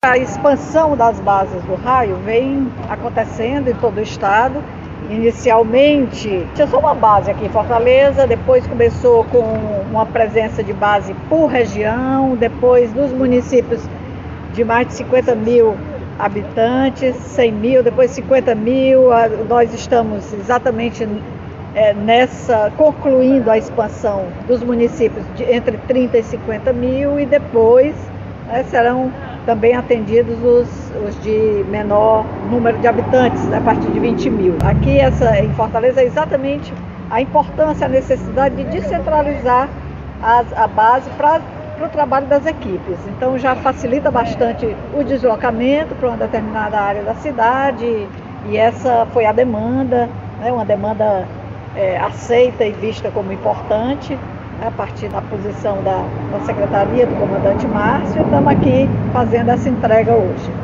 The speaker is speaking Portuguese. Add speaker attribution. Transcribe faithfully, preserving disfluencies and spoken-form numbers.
Speaker 1: essa expansão das bases do raio vem acontecendo em todo o estado. Inicialmente, tinha só uma base aqui em Fortaleza, depois começou com uma presença de base por região, depois dos municípios de mais de cinquenta mil habitantes, cem mil, depois cinquenta mil. Nós estamos exatamente é, nessa, concluindo a expansão dos municípios de entre trinta e cinquenta mil, e depois né, serão também atendidos os, os de menor número de habitantes, a partir de vinte mil. Aqui essa, em Fortaleza é exatamente a importância, a necessidade de descentralizar as, a base para o trabalho das equipes. Então já facilita bastante o deslocamento para uma determinada área da cidade, e essa foi a demanda, né, uma demanda é, aceita e vista como importante, a partir da posição da, da Secretaria do comandante Márcio. Estamos aqui fazendo essa entrega hoje.